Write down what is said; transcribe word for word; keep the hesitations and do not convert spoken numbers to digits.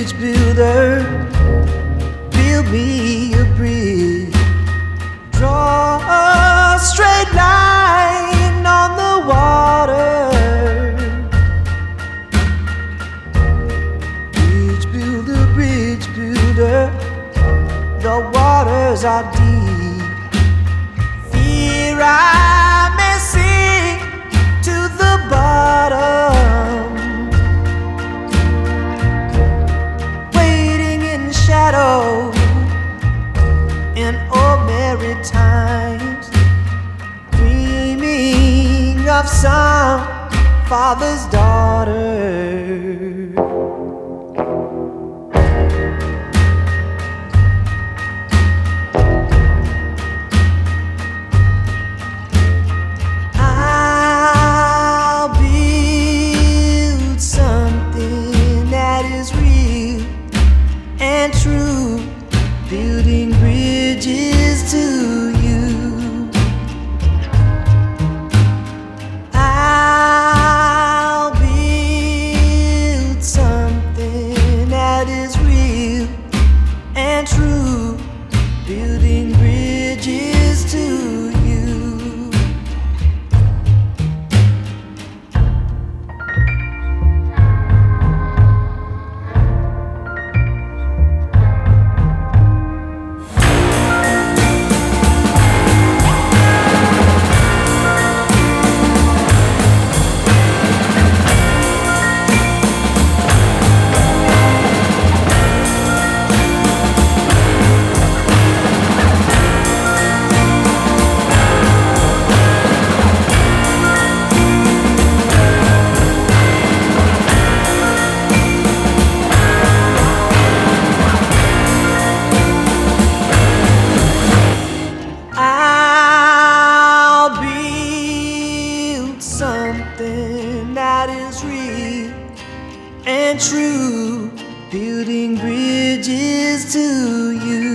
bridge builder, build me a bridge. Draw a straight line on the water. Bridge builder, bridge builder, the waters are deep. Fear I may sink to the bottom, waiting in shadow in old merry times, dreaming of some father's daughter. And true, building bridges to you. I'll build something that is real and true, building bridges to you. Something that is real and true, building bridges to you.